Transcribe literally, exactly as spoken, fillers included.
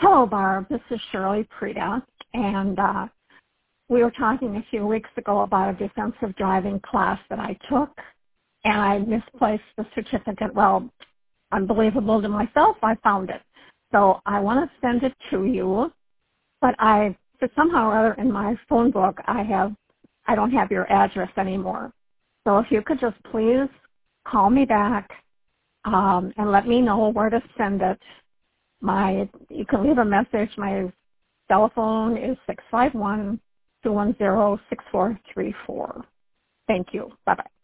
Hello, Barb. This is Shirley Prida, and uh, we were talking a few weeks ago about a defensive driving class that I took, and I misplaced the certificate. Well, unbelievable to myself, I found it. So I want to send it to you, but I, for somehow or other in my phone book, I have, I don't have your address anymore. So if you could just please call me back um, and let me know where to send it. My, you can leave a message. My cell phone is six five one, two one zero, six four three four. Thank you. Bye-bye.